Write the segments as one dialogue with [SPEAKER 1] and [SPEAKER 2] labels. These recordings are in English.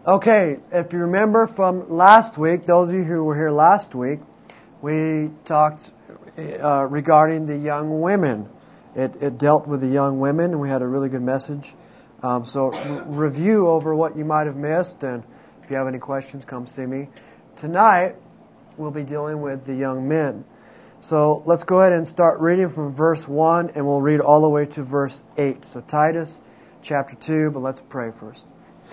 [SPEAKER 1] Okay, if you remember from last week, those of you who were here last week, we talked regarding the young women. It dealt with the young women, and we had a really good message. So review over what you might have missed, and if you have any questions, come see me. Tonight, we'll be dealing with the young men. So let's go ahead and start reading from verse 1, and we'll read all the way to verse 8. So Titus chapter 2, but let's pray first.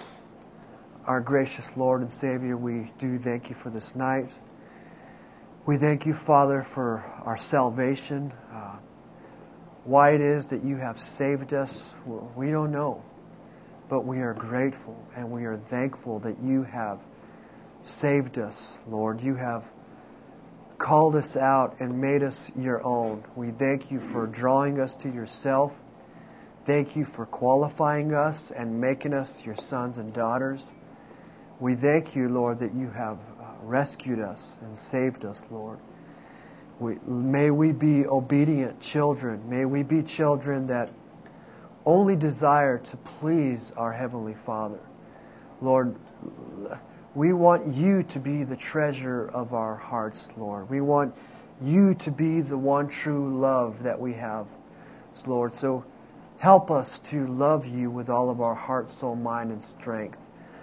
[SPEAKER 1] Our gracious Lord and Savior, we do thank you for this night. We thank you, Father, for our salvation. Why it is that you have saved us, we don't know. But we are grateful and we are thankful that you have saved us, Lord. You have called us out and made us your own. We thank you for drawing us to yourself. Thank you for qualifying us and making us your sons and daughters. We thank you, Lord, that you have rescued us and saved us, Lord. May we be obedient children. May we be children that only desire to please our Heavenly Father. Lord, we want you to be the treasure of our hearts, Lord. We want you to be the one true love that we have, Lord. So help us to love you with all of our heart, soul, mind, and strength.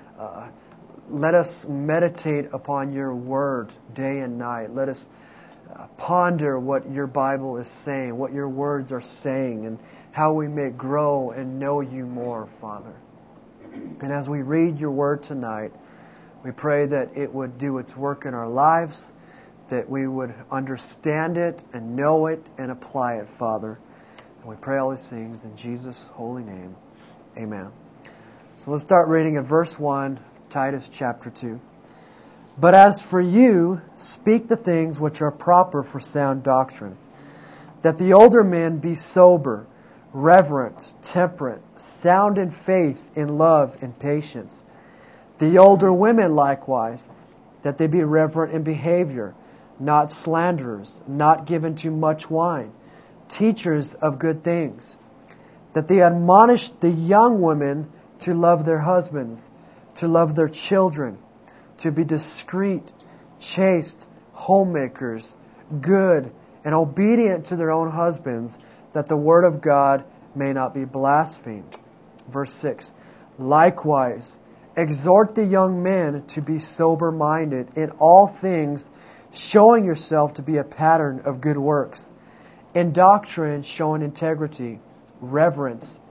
[SPEAKER 1] Let us meditate upon your word day and night. Let us ponder what your Bible is saying, what your words are saying, and how we may grow and know you more, Father. And as we read your word tonight, we pray that it would do its work in our lives, that we would understand it and know it and apply it, Father. And we pray all these things in Jesus' holy name. Amen. So let's start reading at verse 1. Titus chapter 2. But as for you, speak the things which are proper for sound doctrine, that the older men be sober, reverent, temperate, sound in faith, in love, in patience. The older women likewise, that they be reverent in behavior, not slanderers, not given to much wine, teachers of good things, that they admonish the young women to love their husbands, to love their children, to be discreet, chaste, homemakers, good, and obedient to their own husbands, that the word of God may not be blasphemed. Verse 6. Likewise, exhort the young men to be sober-minded in all things, showing yourself to be a pattern of good works. In doctrine, showing integrity, reverence,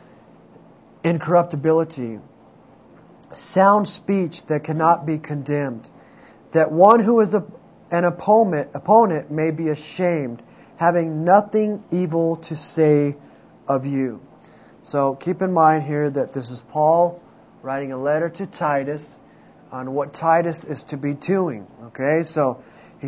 [SPEAKER 1] incorruptibility, sound speech that cannot be condemned, that one who is an opponent may be ashamed, having nothing evil to say of you. So keep in mind here that this is Paul writing a letter to Titus on what Titus is to be doing. Okay, so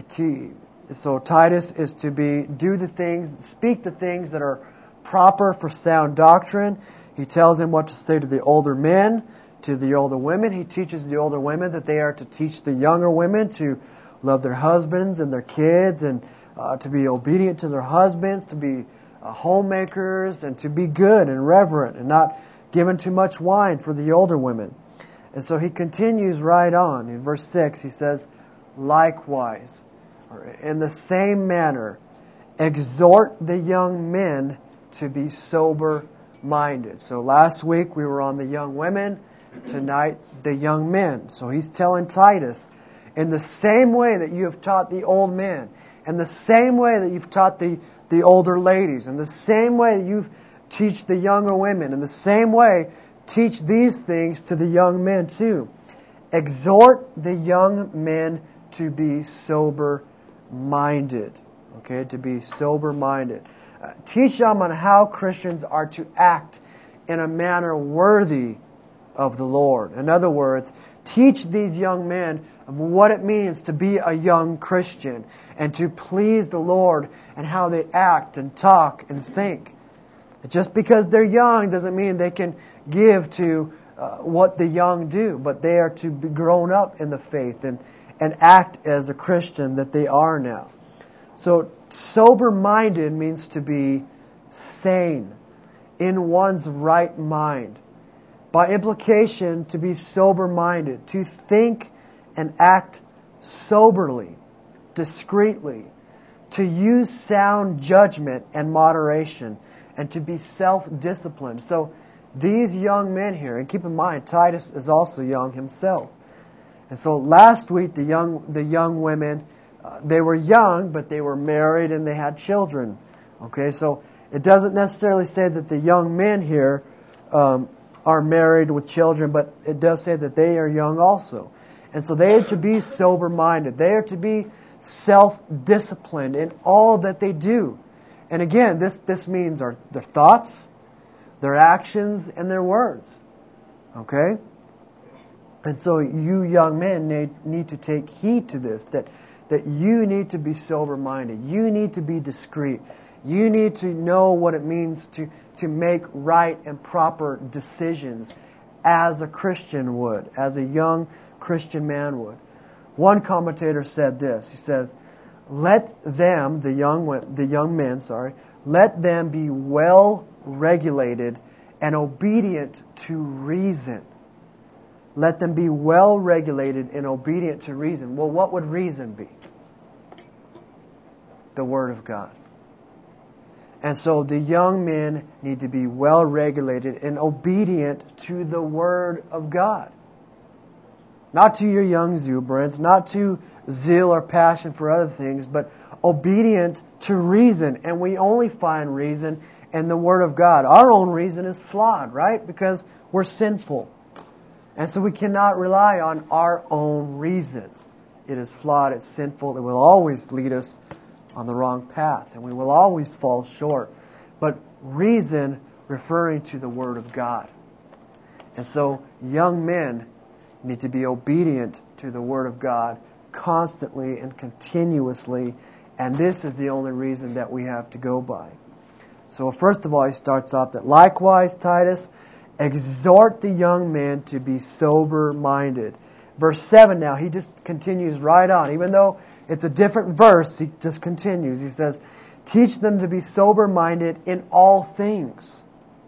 [SPEAKER 1] Titus is to speak the things that are proper for sound doctrine. He tells him what to say to the older men, to the older women. He teaches the older women that they are to teach the younger women to love their husbands and their kids, and to be obedient to their husbands, to be homemakers, and to be good and reverent and not given too much wine for the older women. And so he continues right on. In verse 6 he says, likewise, or in the same manner, exhort the young men to be sober-minded. So last week we were on the young women. Tonight, the young men. So he's telling Titus, in the same way that you have taught the old men, in the same way that you've taught the older ladies, in the same way that you teach the younger women, in the same way, teach these things to the young men too. Exhort the young men to be sober-minded. Okay, to be sober-minded. Teach them on how Christians are to act in a manner worthy of the Lord. In other words, teach these young men of what it means to be a young Christian and to please the Lord and how they act and talk and think. Just because they're young doesn't mean they can give to what the young do, but they are to be grown up in the faith and act as a Christian that they are now. So sober-minded means to be sane, in one's right mind. By implication, to be sober-minded, to think and act soberly, discreetly, to use sound judgment and moderation, and to be self-disciplined. So these young men here, and keep in mind, Titus is also young himself. And so last week, the young women, they were young, but they were married and they had children. Okay, so it doesn't necessarily say that the young men here are married with children, but it does say that they are young also. And so they are to be sober-minded. They are to be self-disciplined in all that they do. And again, this means their thoughts, their actions, and their words. Okay? And so you young men need to take heed to this, that you need to be sober-minded. You need to be discreet. You need to know what it means to make right and proper decisions as a Christian would, as a young Christian man would. One commentator said this. He says, let them, the young men, let them be well regulated and obedient to reason. Let them be well regulated and obedient to reason. Well, what would reason be? The Word of God. And so the young men need to be well regulated and obedient to the Word of God. Not to your young exuberance, not to zeal or passion for other things, but obedient to reason. And we only find reason in the Word of God. Our own reason is flawed, right? Because we're sinful. And so we cannot rely on our own reason. It is flawed, it's sinful, it will always lead us on the wrong path, and we will always fall short. But reason referring to the Word of God. And so young men need to be obedient to the Word of God constantly and continuously, and this is the only reason that we have to go by. So first of all, he starts off that likewise, Titus, exhort the young men to be sober-minded. Verse 7 now, he just continues right on. Even though it's a different verse, he just continues. He says, teach them to be sober-minded in all things.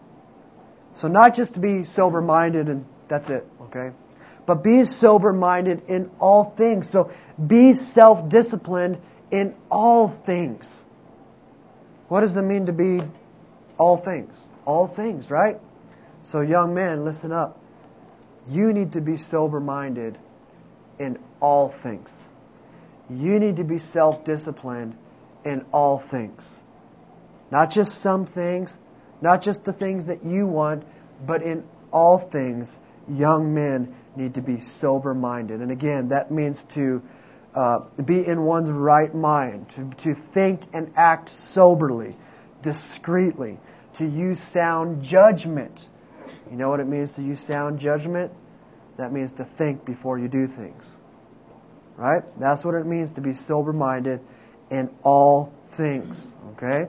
[SPEAKER 1] So not just to be sober-minded and that's it, okay? But be sober-minded in all things. So be self-disciplined in all things. What does it mean to be all things? All things, right? So young men, listen up. You need to be sober-minded in all things. You need to be self-disciplined in all things. Not just some things, not just the things that you want, but in all things, young men need to be sober-minded. And again, that means to be in one's right mind, to think and act soberly, discreetly, to use sound judgment. You know what it means to use sound judgment? That means to think before you do things. Right? That's what it means to be sober-minded in all things. Okay?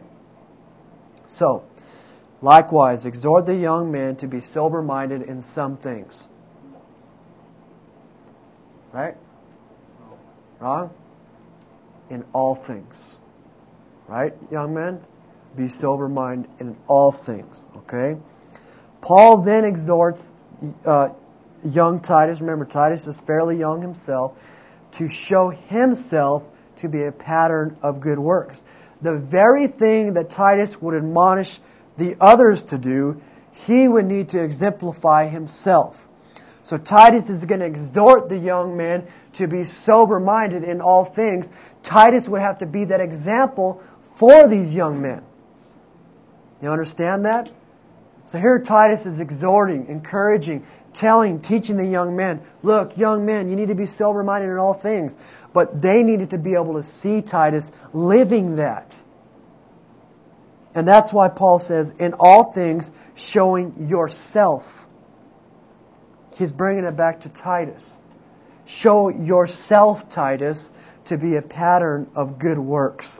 [SPEAKER 1] So, likewise, exhort the young men to be sober-minded in some things. Right? Wrong? In all things. Right, young men? Be sober-minded in all things. Okay? Paul then exhorts young Titus, remember Titus is fairly young himself, to show himself to be a pattern of good works. The very thing that Titus would admonish the others to do, he would need to exemplify himself. So Titus is going to exhort the young men to be sober-minded in all things. Titus would have to be that example for these young men. You understand that? So here Titus is exhorting, encouraging, teaching the young men, look, young men, you need to be sober-minded in all things. But they needed to be able to see Titus living that. And that's why Paul says, in all things, showing yourself. He's bringing it back to Titus. Show yourself, Titus, to be a pattern of good works.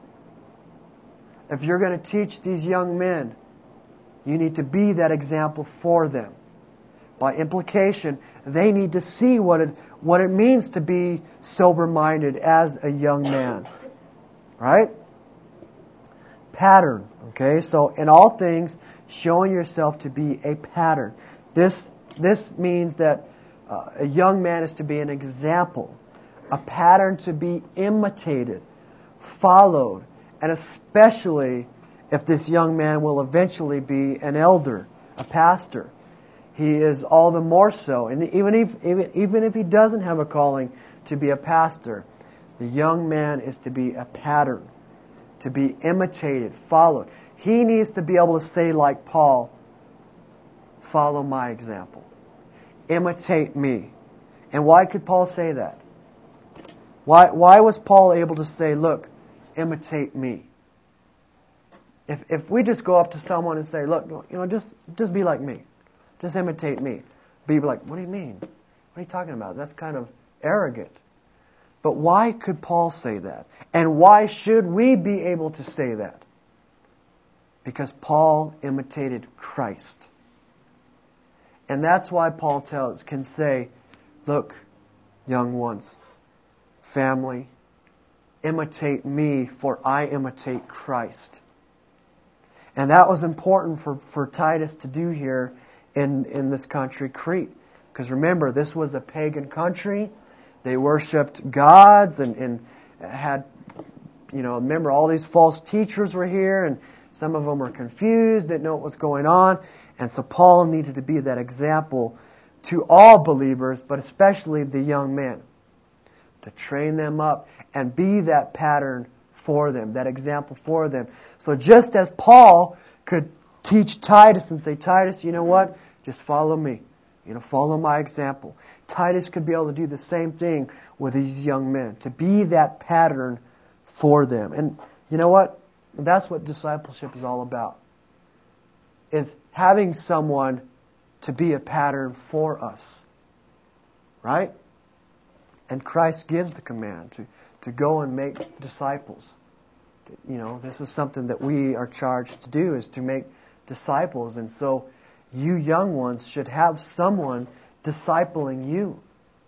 [SPEAKER 1] If you're going to teach these young men, you need to be that example for them. By implication, they need to see what it means to be sober-minded as a young man. Right? pattern. Okay, so in all things, showing yourself to be a pattern. This means that a young man is to be an example, a pattern to be imitated, followed, and especially if this young man will eventually be an elder, a pastor. He is all the more so. And even if he doesn't have a calling to be a pastor, the young man is to be a pattern, to be imitated, followed. He needs to be able to say like Paul, follow my example. Imitate me. And why could Paul say that? Why was Paul able to say, look, imitate me? If we just go up to someone and say, look, just be like me. Just imitate me. Be like, what do you mean? What are you talking about? That's kind of arrogant. But why could Paul say that? And why should we be able to say that? Because Paul imitated Christ. And that's why Paul can say, look, young ones, family, imitate me, for I imitate Christ. And that was important for Titus to do here in this country, Crete. Because remember, this was a pagan country. They worshipped gods and had, remember all these false teachers were here, and some of them were confused, didn't know what was going on. And so Paul needed to be that example to all believers, but especially the young men, to train them up and be that pattern for them, that example for them. So just as Paul could teach Titus and say, Titus, you know what? Just follow me. Follow my example. Titus could be able to do the same thing with these young men, to be that pattern for them. And you know what? That's what discipleship is all about. Is having someone to be a pattern for us. Right? And Christ gives the command to go and make disciples. This is something that we are charged to do, is to make disciples. And so you young ones should have someone discipling you.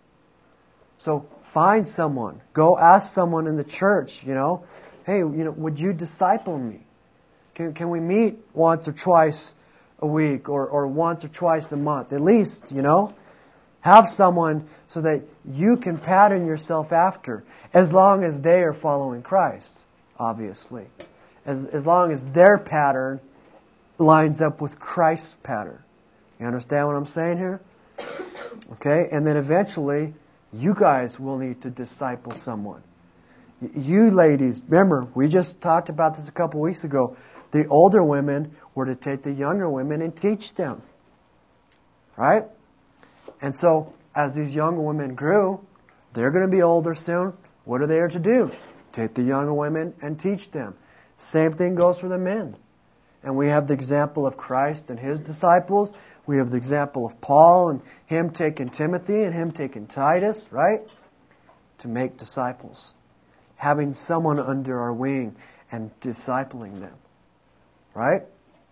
[SPEAKER 1] So find someone. Go ask someone in the church, hey, would you disciple me? Can we meet once or twice a week or once or twice a month? At least, have someone so that you can pattern yourself after, as long as they are following Christ, obviously. As long as their pattern lines up with Christ's pattern. You understand what I'm saying here? Okay, and then eventually, you guys will need to disciple someone. You ladies, remember, we just talked about this a couple weeks ago. The older women were to take the younger women and teach them. Right? And so, as these younger women grew, they're going to be older soon. What are they to do? Take the younger women and teach them. Same thing goes for the men. And we have the example of Christ and His disciples. We have the example of Paul and him taking Timothy and him taking Titus, right? To make disciples. Having someone under our wing and discipling them. Right?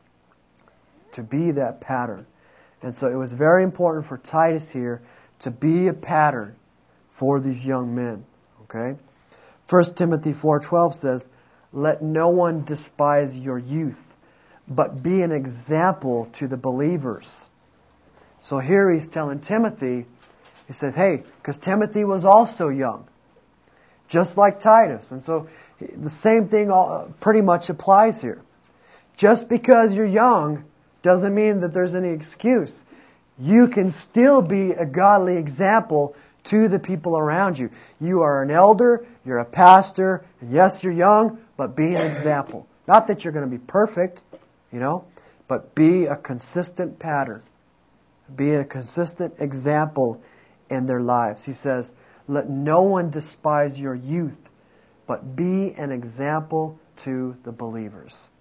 [SPEAKER 1] To be that pattern. And so it was very important for Titus here to be a pattern for these young men. Okay? 1 Timothy 4:12 says, let no one despise your youth, but be an example to the believers. So here he's telling Timothy, he says, hey, because Timothy was also young, just like Titus. And so the same thing pretty much applies here. Just because you're young doesn't mean that there's any excuse. You can still be a godly example to the people around you. You are an elder, you're a pastor, and yes, you're young, but be an example. Not that you're going to be perfect, but be a consistent pattern. Be a consistent example in their lives. He says, let no one despise your youth, but be an example to the believers.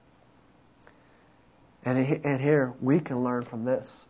[SPEAKER 1] And here we can learn from this.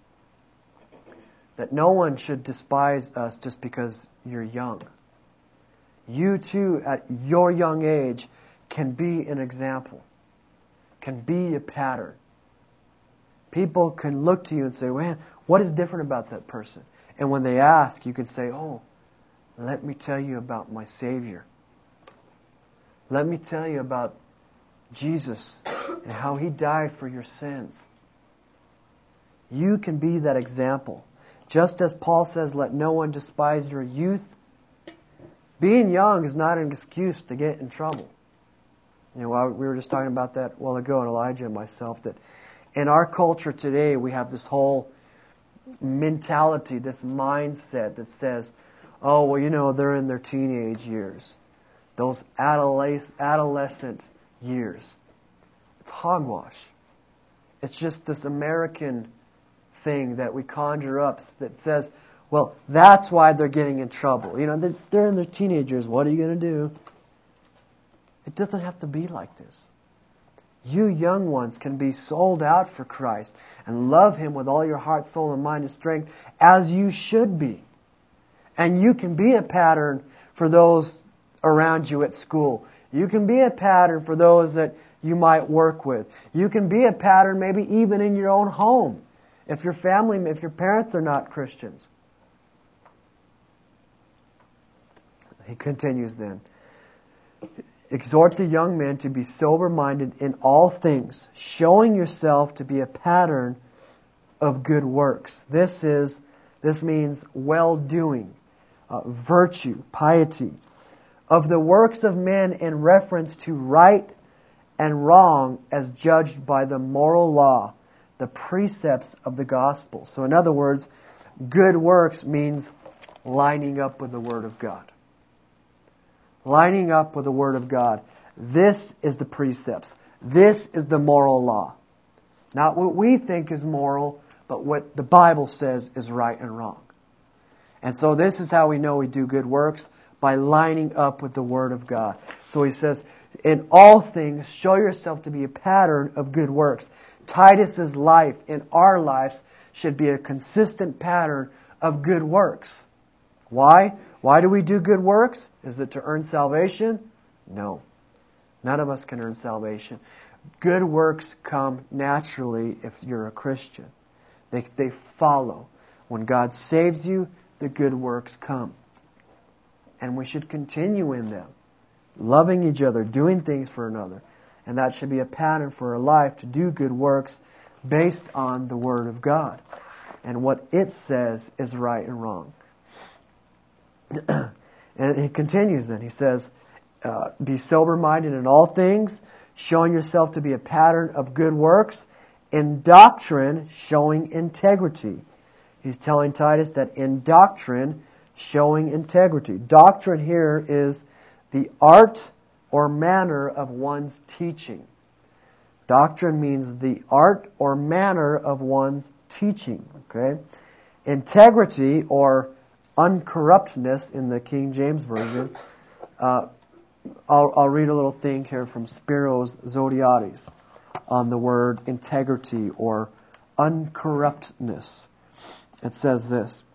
[SPEAKER 1] That no one should despise us just because you're young. You too, at your young age, can be an example. Can be a pattern. People can look to you and say, man, what is different about that person? And when they ask, you can say, oh, let me tell you about my Savior. Let me tell you about Jesus and how He died for your sins. You can be that example. Just as Paul says, let no one despise your youth. Being young is not an excuse to get in trouble. We were just talking about that a while ago, and Elijah and myself, that in our culture today, we have this whole mentality, this mindset that says, oh, well, they're in their teenage years. Those adolescent years. It's hogwash. It's just this American thing that we conjure up that says, well, that's why they're getting in trouble. They're in their teenage years. What are you going to do? It doesn't have to be like this. You young ones can be sold out for Christ and love Him with all your heart, soul, and mind and strength as you should be. And you can be a pattern for those around you at school. You can be a pattern for those that you might work with. You can be a pattern maybe even in your own home if your parents are not Christians. He continues then. Exhort the young men to be sober-minded in all things, showing yourself to be a pattern of good works. This means well-doing, virtue, piety, of the works of men in reference to right and wrong as judged by the moral law, the precepts of the gospel. So in other words, good works means lining up with the Word of God. Lining up with the Word of God. This is the precepts. This is the moral law. Not what we think is moral, but what the Bible says is right and wrong. And so this is how we know we do good works, by lining up with the Word of God. So he says, in all things, show yourself to be a pattern of good works. Titus's life in our lives should be a consistent pattern of good works. Why? Why do we do good works? Is it to earn salvation? No. None of us can earn salvation. Good works come naturally if you're a Christian. They follow. When God saves you, the good works come. And we should continue in them. Loving each other, doing things for another. And that should be a pattern for our life to do good works based on the Word of God. And what it says is right and wrong. And he continues then. He says, be sober-minded in all things, showing yourself to be a pattern of good works, in doctrine showing integrity. He's telling Titus that in doctrine showing integrity. Doctrine here is the art or manner of one's teaching. Doctrine means the art or manner of one's teaching. Okay? Integrity or uncorruptness in the King James Version. I'll read a little thing here from Spiros Zodhiates on the word integrity or uncorruptness. It says this: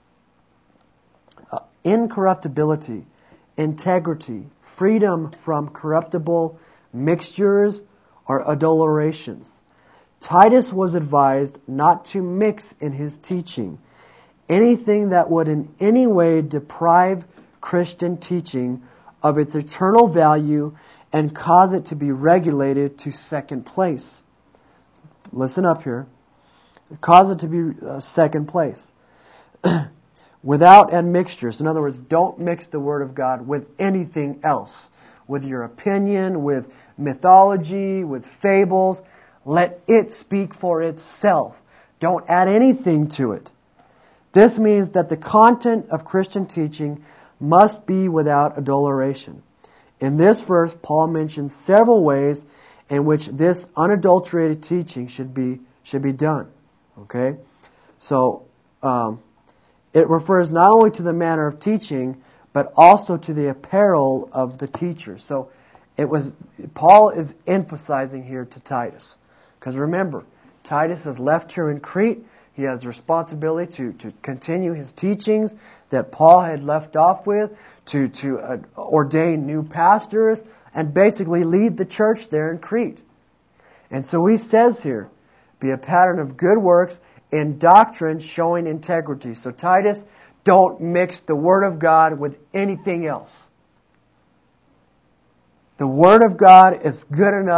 [SPEAKER 1] incorruptibility, integrity, freedom from corruptible mixtures or adulterations. Titus was advised not to mix in his teaching anything that would in any way deprive Christian teaching of its eternal value and cause it to be regulated to second place. Listen up here. Cause it to be second place. Without admixtures. In other words, don't mix the Word of God with anything else. With your opinion, with mythology, with fables. Let it speak for itself. Don't add anything to it. This means that the content of Christian teaching must be without adulteration. In this verse, Paul mentions several ways in which this unadulterated teaching should be done. Okay? So, it refers not only to the manner of teaching, but also to the apparel of the teacher. So, Paul is emphasizing here to Titus. Because remember, Titus is left here in Crete. He has the responsibility to continue his teachings that Paul had left off with, to ordain new pastors, and basically lead the church there in Crete. And so he says here, be a pattern of good works in doctrine showing integrity. So Titus, don't mix the Word of God with anything else. The Word of God is good enough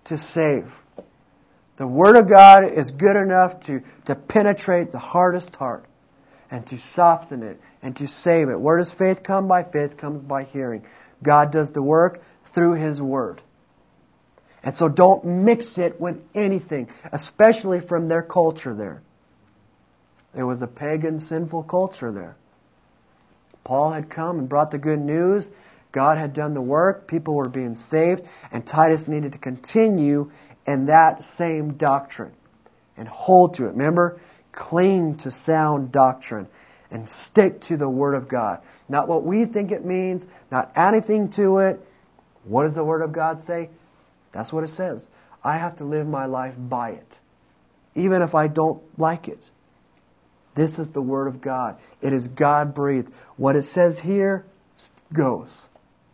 [SPEAKER 1] to save. The Word of God is good enough to penetrate the hardest heart and to soften it and to save it. Where does faith come? By faith comes by hearing. God does the work through His Word. And so don't mix it with anything, especially from their culture there. There was a pagan, sinful culture there. Paul had come and brought the good news. God had done the work. People were being saved. And Titus needed to continue in that same doctrine and hold to it. Remember, cling to sound doctrine and stick to the Word of God. Not what we think it means, not anything to it. What does the Word of God say? That's what it says. I have to live my life by it, even if I don't like it. This is the Word of God. It is God-breathed. What it says here goes.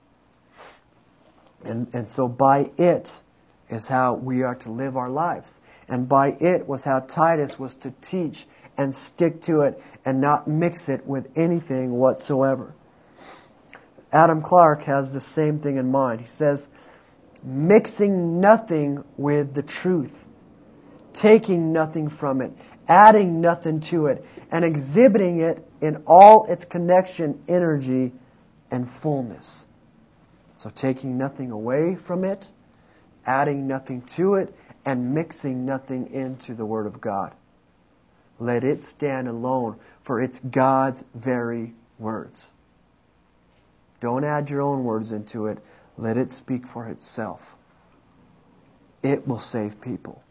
[SPEAKER 1] And so by it is how we are to live our lives. And by it was how Titus was to teach and stick to it and not mix it with anything whatsoever. Adam Clark has the same thing in mind. He says, mixing nothing with the truth, taking nothing from it, adding nothing to it, and exhibiting it in all its connection, energy, and fullness. So taking nothing away from it, adding nothing to it, and mixing nothing into the Word of God. Let it stand alone, for it's God's very words. Don't add your own words into it. Let it speak for itself. It will save people.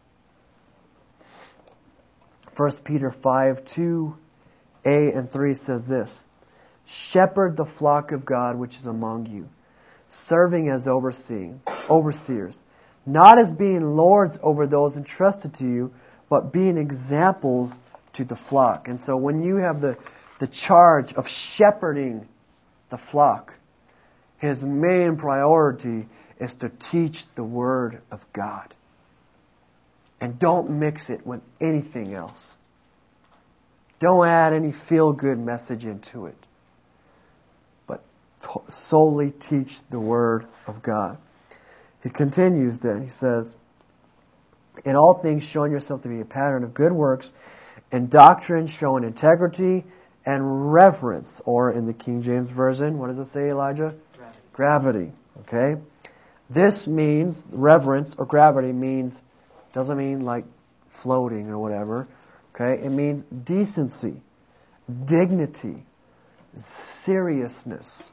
[SPEAKER 1] 1 Peter 5:2a and 3 says this, shepherd the flock of God which is among you, serving as overseers, not as being lords over those entrusted to you, but being examples to the flock. And so when you have the charge of shepherding the flock, his main priority is to teach the Word of God. And don't mix it with anything else. Don't add any feel-good message into it. But solely teach the Word of God. He continues then. He says, in all things showing yourself to be a pattern of good works, and doctrine showing integrity and reverence. Or in the King James Version, what does it say, Elijah? Gravity. Okay? This means, reverence or gravity means, doesn't mean like floating or whatever. Okay? It means decency, dignity, seriousness.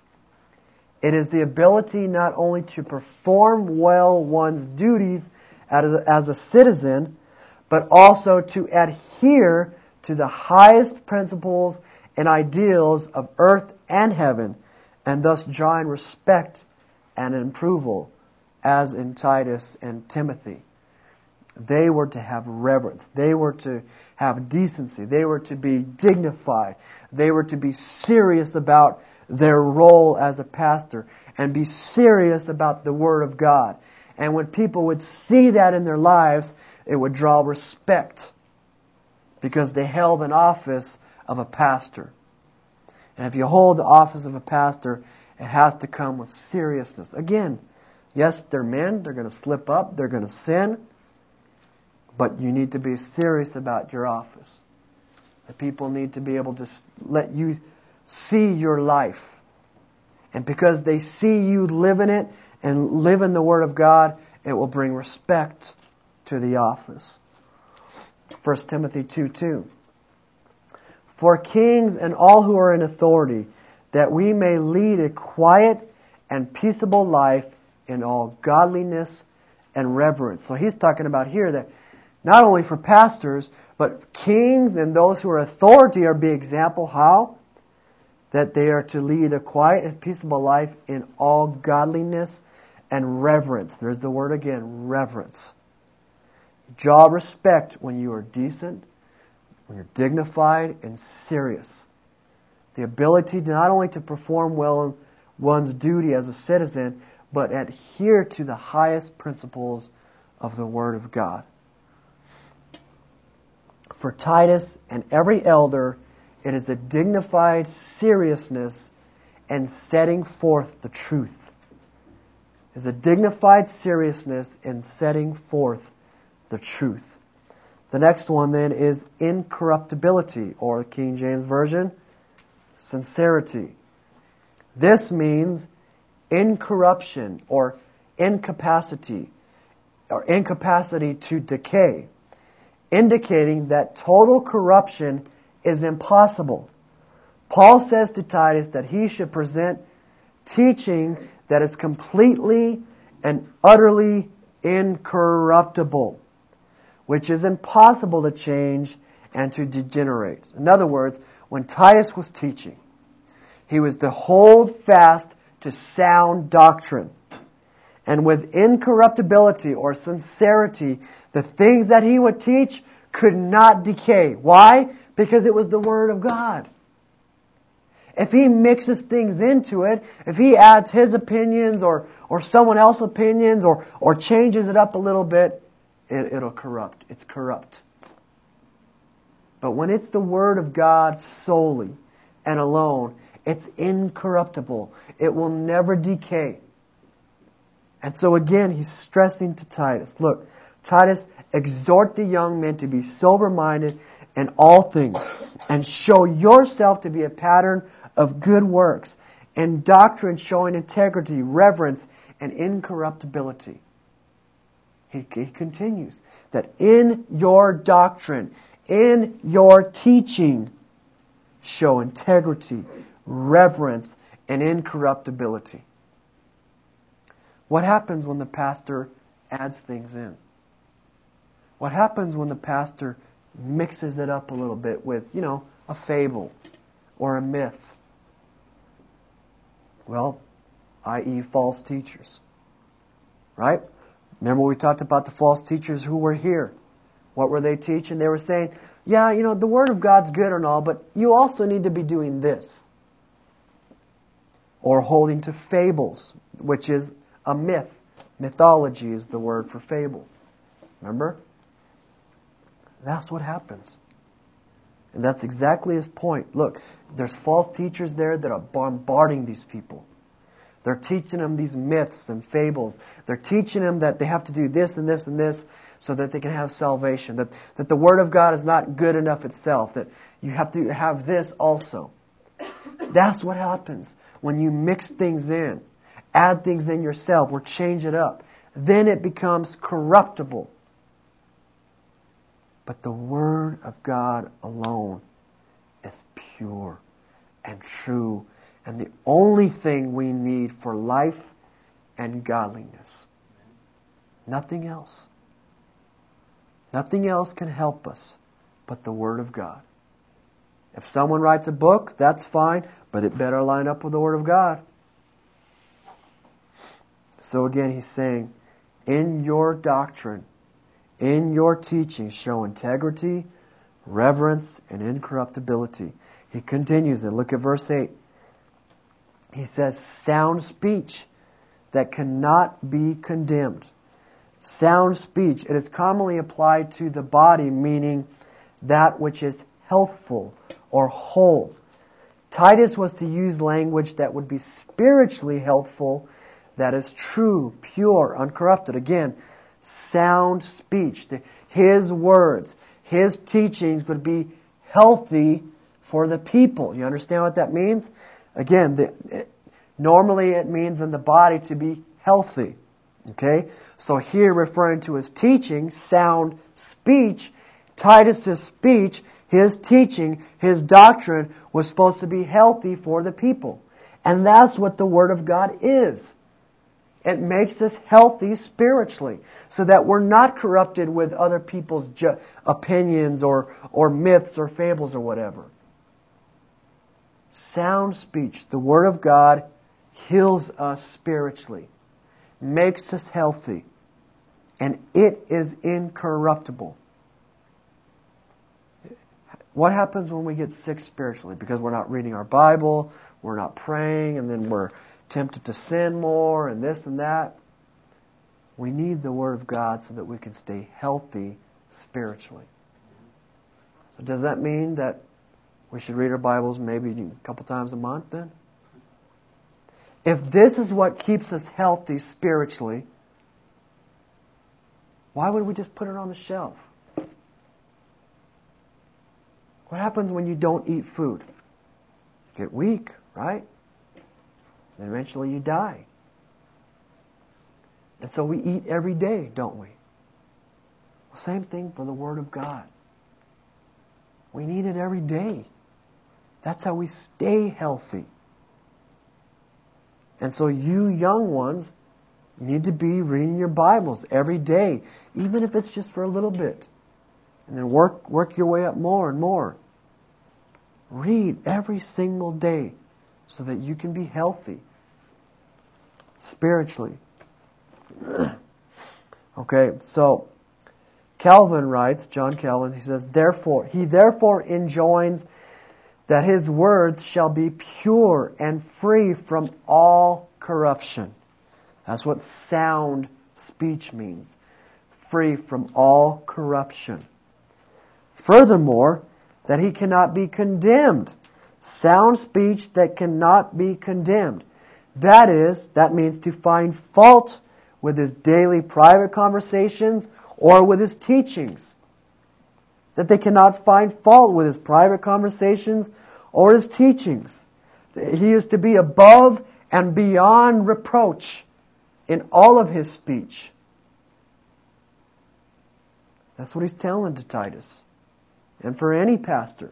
[SPEAKER 1] It is the ability not only to perform well one's duties as a citizen, but also to adhere to the highest principles and ideals of earth and heaven, and thus drawing respect and approval, as in Titus and Timothy. They were to have reverence. They were to have decency. They were to be dignified. They were to be serious about their role as a pastor and be serious about the Word of God. And when people would see that in their lives, it would draw respect because they held an office of a pastor. And if you hold the office of a pastor, it has to come with seriousness. Again, yes, they're men. They're going to slip up. They're going to sin. But you need to be serious about your office. The people need to be able to let you see your life. And because they see you live in it and live in the Word of God, it will bring respect to the office. 1 Timothy 2:2. For kings and all who are in authority, that we may lead a quiet and peaceable life in all godliness and reverence. So he's talking about here that not only for pastors, but kings and those who are authority are be example. How? That they are to lead a quiet and peaceable life in all godliness and reverence. There's the word again, reverence. Draw respect when you are decent, when you're dignified and serious. The ability to not only to perform well one's duty as a citizen, but adhere to the highest principles of the Word of God. For Titus and every elder, it is a dignified seriousness and setting forth the truth. is a dignified seriousness in setting forth the truth. The next one then is incorruptibility, or King James Version, sincerity. This means incorruption or incapacity to decay, indicating that total corruption is impossible. Paul says to Titus that he should present teaching that is completely and utterly incorruptible, which is impossible to change and to degenerate. In other words, when Titus was teaching, he was to hold fast to sound doctrine. And with incorruptibility or sincerity, the things that he would teach could not decay. Why? Because it was the Word of God. If he mixes things into it, if he adds his opinions or someone else's opinions or changes it up a little bit, it'll corrupt. It's corrupt. But when it's the Word of God solely and alone, it's incorruptible. It will never decay. And so again, he's stressing to Titus, look, Titus, exhort the young men to be sober-minded in all things, and show yourself to be a pattern of good works, and doctrine showing integrity, reverence, and incorruptibility. He continues that in your doctrine, in your teaching, show integrity, reverence, and incorruptibility. What happens when the pastor adds things in? What happens when the pastor mixes it up a little bit with, a fable or a myth? Well, i.e. false teachers. Right? Remember we talked about the false teachers who were here. What were they teaching? They were saying, the Word of God's good and all, but you also need to be doing this. Or holding to fables, which is a myth. Mythology is the word for fable. Remember? That's what happens. And that's exactly his point. Look, there's false teachers there that are bombarding these people. They're teaching them these myths and fables. They're teaching them that they have to do this and this and this so that they can have salvation. That the Word of God is not good enough itself. That you have to have this also. That's what happens when you mix things in. Add things in yourself or change it up. Then it becomes corruptible. But the Word of God alone is pure and true and the only thing we need for life and godliness. Nothing else. Nothing else can help us but the Word of God. If someone writes a book, that's fine, but it better line up with the Word of God. So again, he's saying, in your doctrine, in your teaching, show integrity, reverence, and incorruptibility. He continues and look at verse 8. He says, sound speech that cannot be condemned. Sound speech. It is commonly applied to the body, meaning that which is healthful or whole. Titus was to use language that would be spiritually healthful, that is true, pure, uncorrupted. Again, sound speech. His words, his teachings would be healthy for the people. You understand what that means? Again, normally it means in the body to be healthy. Okay? So here referring to his teaching, sound speech, Titus's speech, his teaching, his doctrine was supposed to be healthy for the people. And that's what the Word of God is. It makes us healthy spiritually so that we're not corrupted with other people's opinions or myths or fables or whatever. Sound speech, the Word of God, heals us spiritually, makes us healthy, and it is incorruptible. What happens when we get sick spiritually? Because we're not reading our Bible, we're not praying, and then we're tempted to sin more and this and that. We need the Word of God so that we can stay healthy spiritually. So does that mean that we should read our Bibles maybe a couple times a month then? If this is what keeps us healthy spiritually, why would we just put it on the shelf? What happens when you don't eat food? You get weak, right? And eventually you die. And so we eat every day, don't we? Well, same thing for the Word of God. We need it every day. That's how we stay healthy. And so you young ones need to be reading your Bibles every day, even if it's just for a little bit. And then work your way up more and more. Read every single day so that you can be healthy spiritually. Okay, so Calvin writes, John Calvin, he says, He therefore enjoins that his words shall be pure and free from all corruption. That's what sound speech means. Free from all corruption. Furthermore, that he cannot be condemned. Sound speech that cannot be condemned. That means to find fault with his daily private conversations or with his teachings. That they cannot find fault with his private conversations or his teachings. He is to be above and beyond reproach in all of his speech. That's what he's telling to Titus. And for any pastor.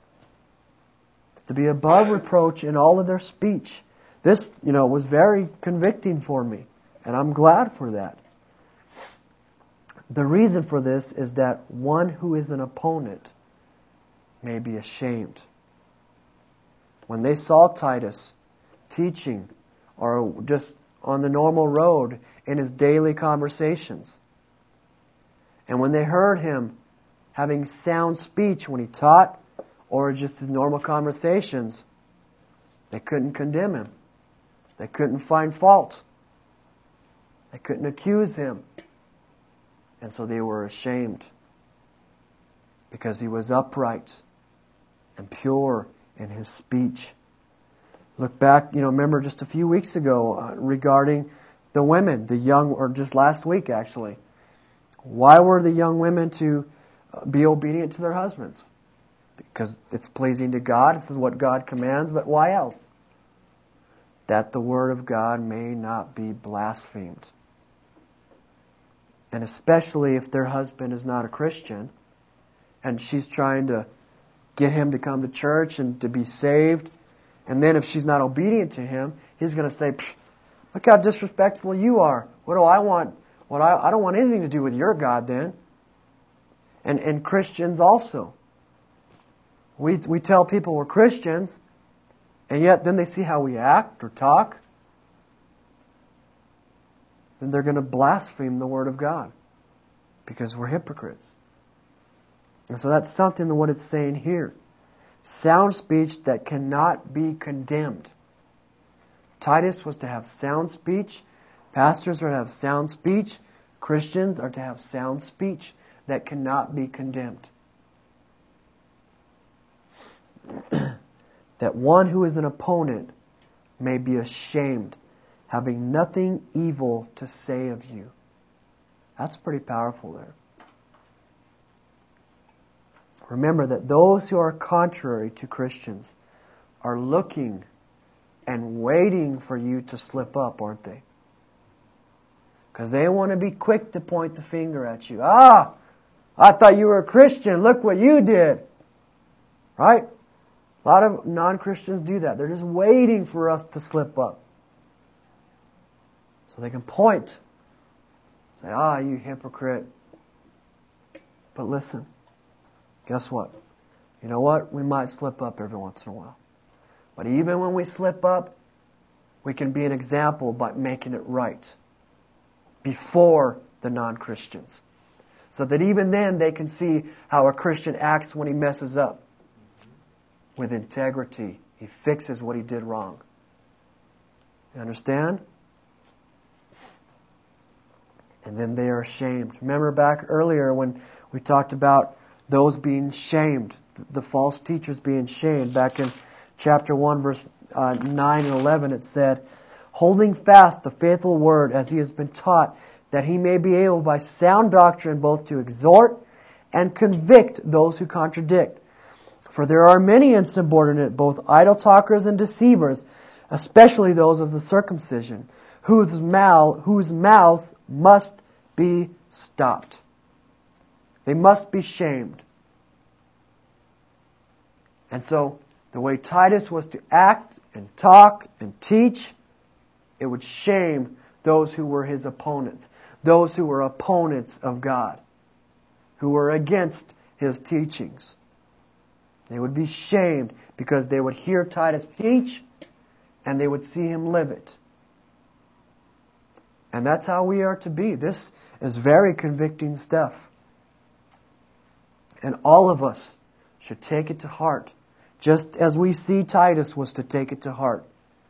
[SPEAKER 1] To be above reproach in all of their speech. This, was very convicting for me. And I'm glad for that. The reason for this is that one who is an opponent may be ashamed. When they saw Titus teaching or just on the normal road in his daily conversations, and when they heard him having sound speech when he taught or just his normal conversations, they couldn't condemn him. They couldn't find fault. They couldn't accuse him. And so they were ashamed because he was upright and pure in his speech. Look back, remember just a few weeks ago regarding the women, or just last week actually. Why were the young women to be obedient to their husbands? Because it's pleasing to God. This is what God commands. But why else? That the Word of God may not be blasphemed. And especially if their husband is not a Christian and she's trying to get him to come to church and to be saved. And then if she's not obedient to him, he's going to say, look how disrespectful you are. What do I want? I don't want anything to do with your God then. And Christians also. We tell people we're Christians, and yet then they see how we act or talk. Then they're going to blaspheme the Word of God because we're hypocrites. And so that's something to what it's saying here. Sound speech that cannot be condemned. Titus was to have sound speech. Pastors are to have sound speech. Christians are to have sound speech that cannot be condemned. That one who is an opponent may be ashamed, having nothing evil to say of you. That's pretty powerful there. Remember that those who are contrary to Christians are looking and waiting for you to slip up, aren't they? Because they want to be quick to point the finger at you. I thought you were a Christian. Look what you did. Right? A lot of non-Christians do that. They're just waiting for us to slip up. So they can point. Say, you hypocrite. But listen. Guess what? You know what? We might slip up every once in a while. But even when we slip up, we can be an example by making it right before the non-Christians. So that even then they can see how a Christian acts when he messes up. With integrity. He fixes what he did wrong. You understand? And then they are ashamed. Remember back earlier when we talked about those being shamed, the false teachers being shamed. Back in chapter 1, verse 9 and 11, it said, holding fast the faithful word as he has been taught, that he may be able by sound doctrine both to exhort and convict those who contradict. For there are many insubordinate, both idle talkers and deceivers, especially those of the circumcision, whose mouths must be stopped. They must be shamed. And so, the way Titus was to act and talk and teach, it would shame those who were his opponents, those who were opponents of God, who were against his teachings. They would be shamed because they would hear Titus teach and they would see him live it. And that's how we are to be. This is very convicting stuff. And all of us should take it to heart, just as we see Titus was to take it to heart.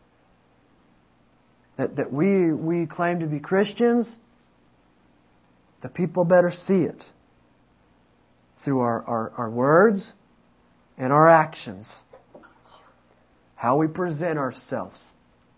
[SPEAKER 1] That we claim to be Christians, the people better see it through our words and our actions, how we present ourselves.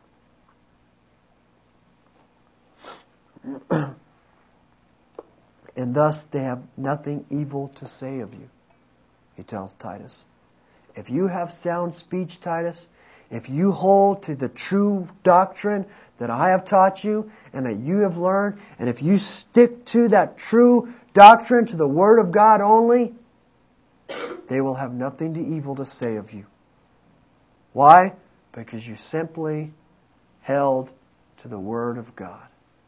[SPEAKER 1] And thus they have nothing evil to say of you, he tells Titus. If you have sound speech, Titus, if you hold to the true doctrine that I have taught you and that you have learned, and if you stick to that true doctrine, to the Word of God only, they will have nothing evil to say of you. Why? Because you simply held to the Word of God.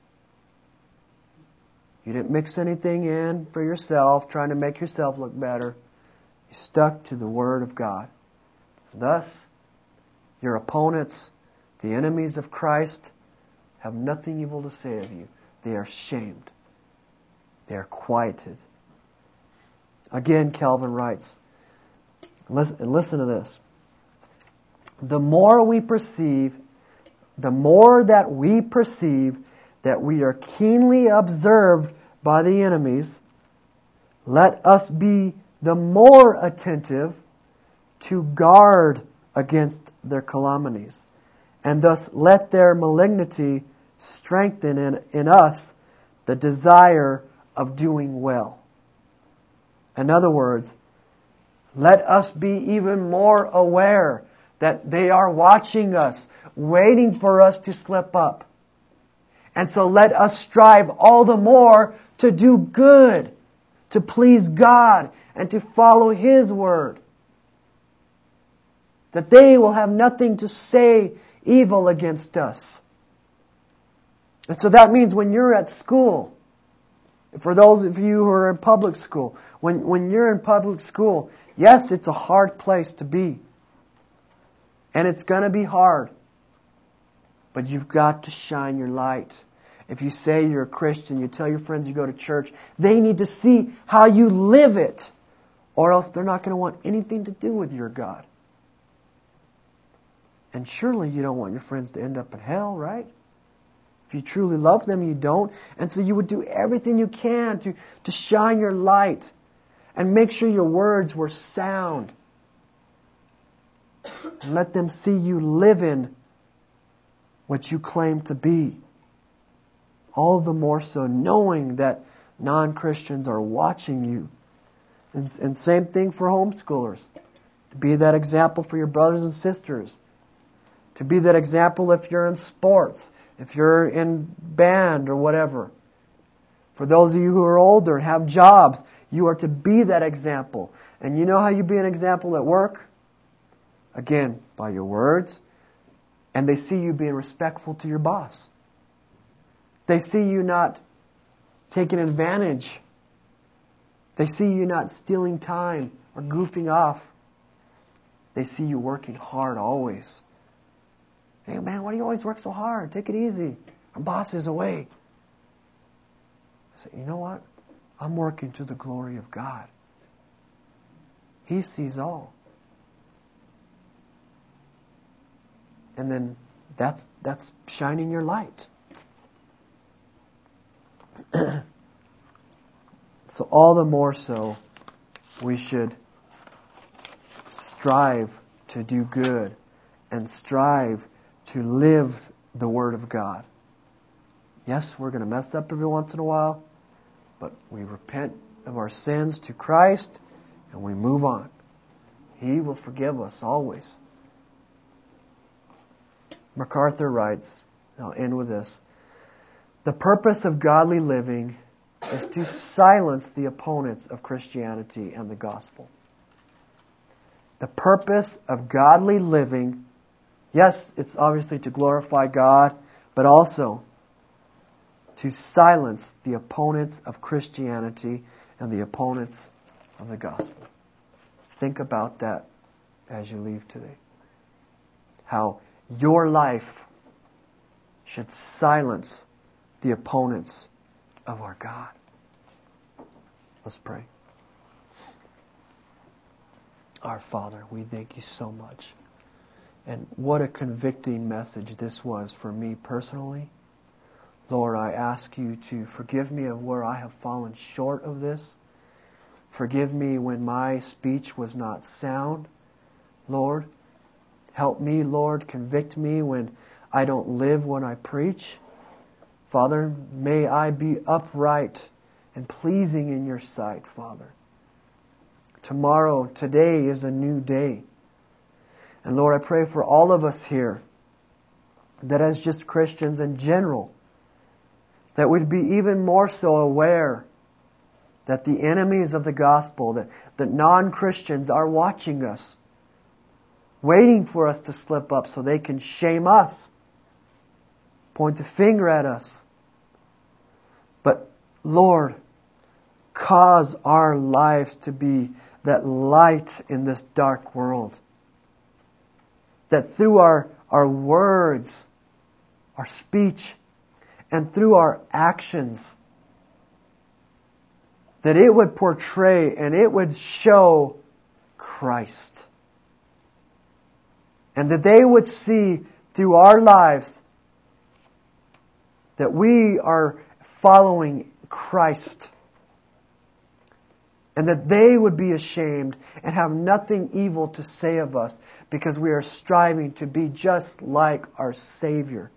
[SPEAKER 1] You didn't mix anything in for yourself, trying to make yourself look better. You stuck to the Word of God. Thus, your opponents, the enemies of Christ, have nothing evil to say of you. They are shamed. They are quieted. Again, Calvin writes, listen to this. The more that we perceive that we are keenly observed by the enemies, let us be the more attentive to guard against their calumnies, and thus let their malignity strengthen in us the desire of doing well. In other words, let us be even more aware that they are watching us, waiting for us to slip up. And so let us strive all the more to do good, to please God, and to follow His Word. That they will have nothing to say evil against us. And so that means when you're at school, for those of you who are in public school, when you're in public school, yes, it's a hard place to be. And it's going to be hard. But you've got to shine your light. If you say you're a Christian, you tell your friends you go to church, they need to see how you live it. Or else they're not going to want anything to do with your God. And surely you don't want your friends to end up in hell, right? If you truly love them, you don't. And so you would do everything you can to shine your light and make sure your words were sound. And let them see you live in what you claim to be. All the more so knowing that non-Christians are watching you. And same thing for homeschoolers. To be that example for your brothers and sisters. To be that example if you're in sports, if you're in band or whatever. For those of you who are older and have jobs, you are to be that example. And you know how you be an example at work? Again, by your words. And they see you being respectful to your boss. They see you not taking advantage. They see you not stealing time or goofing off. They see you working hard always. Hey man, why do you always work so hard? Take it easy. Our boss is away. I say, you know what? I'm working to the glory of God. He sees all. And then that's shining your light. So all the more so, we should strive to do good and strive to live the Word of God. Yes, we're going to mess up every once in a while, but we repent of our sins to Christ and we move on. He will forgive us always. MacArthur writes, I'll end with this, the purpose of godly living is to silence the opponents of Christianity and the gospel. The purpose of godly living, yes, it's obviously to glorify God, but also to silence the opponents of Christianity and the opponents of the gospel. Think about that as you leave today. How your life should silence the opponents of our God. Let's pray. Our Father, we thank you so much. And what a convicting message this was for me personally. Lord, I ask you to forgive me of where I have fallen short of this. Forgive me when my speech was not sound. Lord, help me, Lord. Convict me when I don't live when I preach. Father, may I be upright and pleasing in your sight, Father. Today is a new day. And Lord, I pray for all of us here that as just Christians in general, that we'd be even more so aware that the enemies of the gospel, that non-Christians are watching us, waiting for us to slip up so they can shame us, point the finger at us. But Lord, cause our lives to be that light in this dark world. That through our words, our speech, and through our actions, that it would portray and it would show Christ. And that they would see through our lives that we are following Christ. And that they would be ashamed and have nothing evil to say of us because we are striving to be just like our Savior.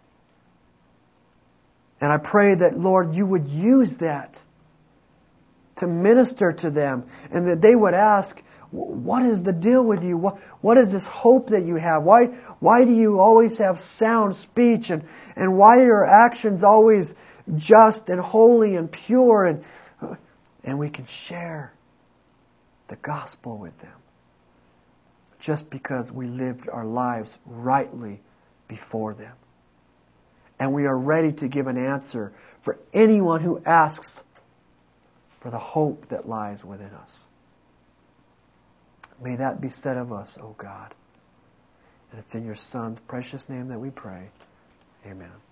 [SPEAKER 1] And I pray that, Lord, you would use that to minister to them and that they would ask, what is the deal with you? What is this hope that you have? Why do you always have sound speech and why are your actions always just and holy and pure? And we can share the gospel with them just because we lived our lives rightly before them. And we are ready to give an answer for anyone who asks for the hope that lies within us. May that be said of us, O God. And it's in your Son's precious name that we pray. Amen.